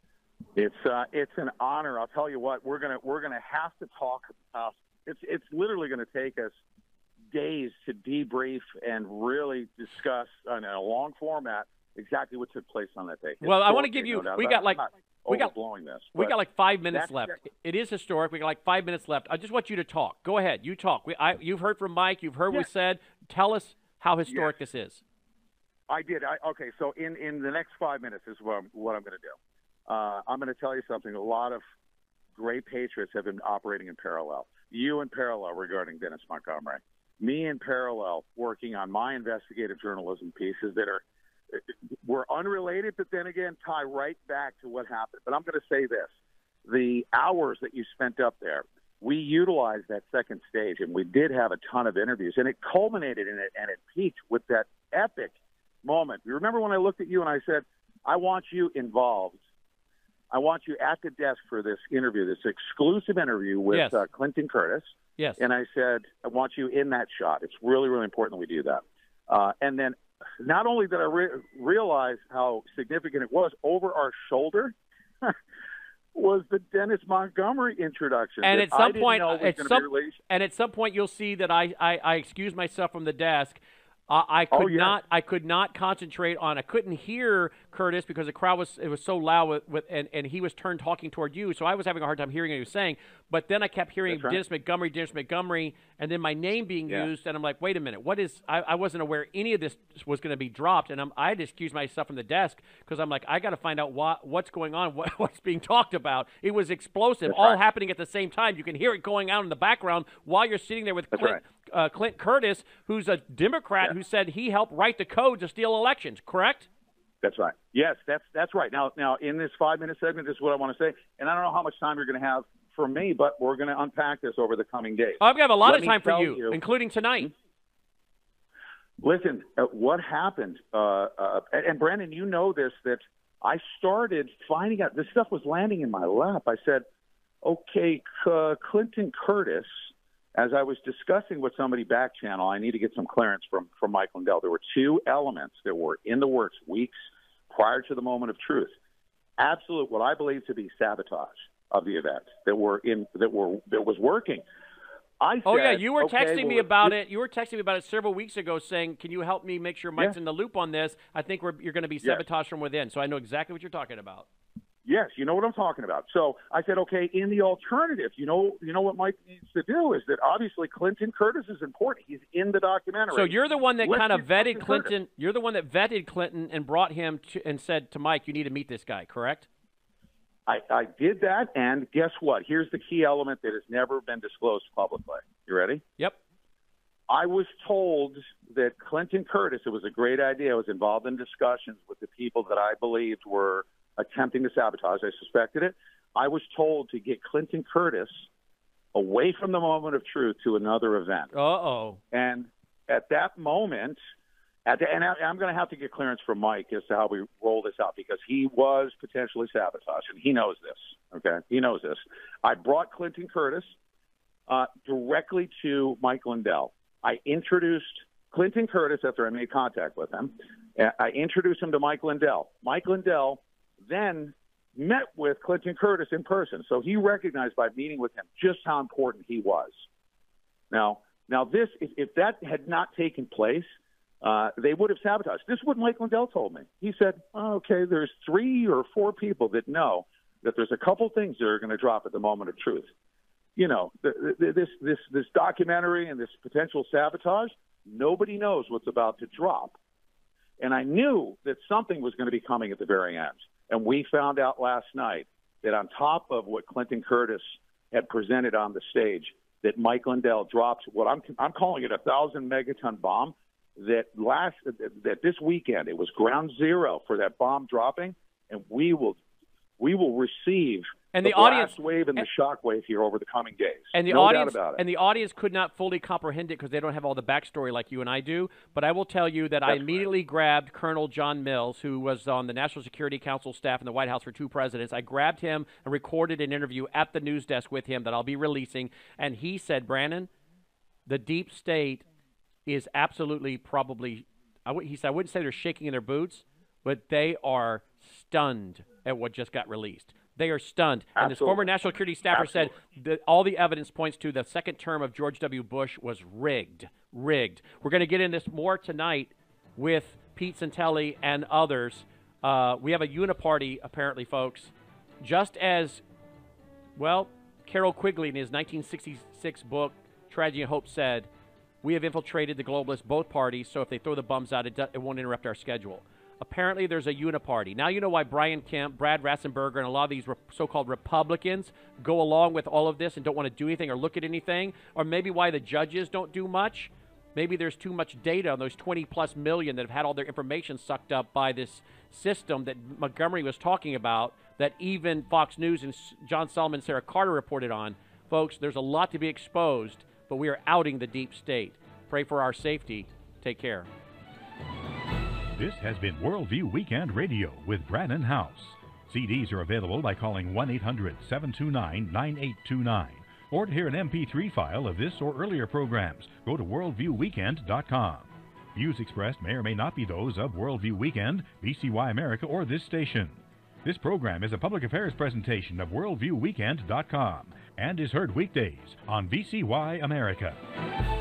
It's uh, it's an honor. I'll tell you what. We're gonna we're gonna have to talk. Uh, it's it's literally gonna take us days to debrief and really discuss in a long format exactly what took place on that day. Well, I want to give you. No we got like we got blowing this. We got like five minutes left. Exactly. It is historic. We got like five minutes left. I just want you to talk. Go ahead. You talk. We, I, you've heard from Mike. You've heard yes. what we said. Tell us how historic yes. this is. I did. I, okay, so in, in the next five minutes is what I'm, what I'm going to do. Uh, I'm going to tell you something. A lot of great patriots have been operating in parallel. You in parallel regarding Dennis Montgomery. Me in parallel working on my investigative journalism pieces that are were unrelated, but then again tie right back to what happened. But I'm going to say this. The hours that you spent up there, we utilized that second stage, and we did have a ton of interviews, and it culminated in it, and it peaked with that epic moment. You remember when I looked at you and I said, I want you involved. I want you at the desk for this interview, this exclusive interview with yes. uh, Clinton Curtis. Yes. And I said, I want you in that shot. It's really, really important that we do that. Uh, and then not only did I re- realize how significant it was, over our shoulder was the Dennis Montgomery introduction. And at some point, at some, and at some point, you'll see that I, I, I excused myself from the desk. Uh, I could oh, yes. not. I could not concentrate on. I couldn't hear Curtis because the crowd was. It was so loud with, with and, and he was turned talking toward you. So I was having a hard time hearing what he was saying. But then I kept hearing right. Dennis Montgomery, Dennis Montgomery, and then my name being yeah. used. And I'm like, wait a minute, what is? I, I wasn't aware any of this was going to be dropped. And I'm, I had to excuse myself from the desk because I'm like, I got to find out what what's going on, what, what's being talked about. It was explosive, That's all right. happening at the same time. You can hear it going out in the background while you're sitting there with That's Clint. right. Uh, Clint Curtis, who's a Democrat, yeah. who said he helped write the code to steal elections, correct? That's right. Yes, that's that's right. Now, now in this five-minute segment, this is what I want to say, and I don't know how much time you're going to have for me, but we're going to unpack this over the coming days. I'm going to have a lot Let of time for you, you, including tonight. Listen, uh, what happened, uh, uh, and, and Brandon, you know this, that I started finding out, this stuff was landing in my lap. I said, okay, uh, Clinton Curtis, as I was discussing with somebody back channel, I need to get some clearance from, from Mike Lindell. There were two elements that were in the works weeks prior to the moment of truth. Absolute, what I believe to be sabotage of the event that were in that were that was working. I said, oh yeah, you were okay, texting well, me about it. You were texting me about it several weeks ago, saying, "Can you help me make sure Mike's yeah. in the loop on this? I think we're, you're going to be Yeah. sabotaged from within." So I know exactly what you're talking about. Yes, you know what I'm talking about. So I said, okay, in the alternative, you know, you know what Mike needs to do is that obviously Clinton Curtis is important. He's in the documentary. So you're the one that Let's kind of get vetted Clinton Clinton. Curtis. You're the one that vetted Clinton and brought him to, and said to Mike, "You need to meet this guy." Correct? I, I did that, and guess what? Here's the key element that has never been disclosed publicly. You ready? Yep. I was told that Clinton Curtis, it was a great idea. I was involved in discussions with the people that I believed were attempting to sabotage. I suspected it. I was told to get Clinton Curtis away from the moment of truth to another event. Uh-oh. And at that moment, at the, and I, I'm going to have to get clearance from Mike as to how we roll this out, because he was potentially sabotaged, and he knows this, okay? He knows this. I brought Clinton Curtis uh, directly to Mike Lindell. I introduced Clinton Curtis after I made contact with him. I introduced him to Mike Lindell. Mike Lindell then met with Clinton Curtis in person. So he recognized by meeting with him just how important he was. Now, now this, if, if that had not taken place, uh, they would have sabotaged. This is what Mike Lindell told me. He said, oh, okay, there's three or four people that know that there's a couple things that are going to drop at the moment of truth. You know, the, the, this, this, this documentary and this potential sabotage, nobody knows what's about to drop. And I knew that something was going to be coming at the very end. And we found out last night that on top of what Clinton Curtis had presented on the stage, that Mike Lindell dropped what I'm I'm calling it a thousand megaton bomb. That last that this weekend it was ground zero for that bomb dropping, and we will we will receive and the, the audience blast wave and the shock wave here over the coming days. And the no audience doubt about it. and the audience could not fully comprehend it because they don't have all the backstory like you and I do. But I will tell you that That's I immediately right. grabbed Colonel John Mills, who was on the National Security Council staff in the White House for two presidents. I grabbed him and recorded an interview at the news desk with him that I'll be releasing. And he said, Brandon, the deep state is absolutely probably, I w- he said, I wouldn't say they're shaking in their boots, but they are stunned at what just got released. They are stunned. Absolutely. And this former national security staffer Absolutely. said that all the evidence points to the second term of George W. Bush was rigged. Rigged. We're going to get in this more tonight with Pete Santelli and others. Uh, we have a uniparty, apparently, folks. Just as, well, Carroll Quigley in his nineteen sixty-six book, Tragedy and Hope, said, we have infiltrated the globalists, both parties, so if they throw the bums out, it, do- it won't interrupt our schedule. Apparently, there's a uniparty. Now you know why Brian Kemp, Brad Ratzenberger, and a lot of these re- so-called Republicans go along with all of this and don't want to do anything or look at anything, or maybe why the judges don't do much. Maybe there's too much data on those twenty-plus million that have had all their information sucked up by this system that Montgomery was talking about, that even Fox News and John Solomon and Sarah Carter reported on. Folks, there's a lot to be exposed, but we are outing the deep state. Pray for our safety. Take care. This has been Worldview Weekend Radio with Brannon House. C Ds are available by calling one eight hundred seven two nine nine eight two nine. Or to hear an M P three file of this or earlier programs, go to worldview weekend dot com. Views expressed may or may not be those of Worldview Weekend, V C Y America, or this station. This program is a public affairs presentation of worldview weekend dot com and is heard weekdays on V C Y America.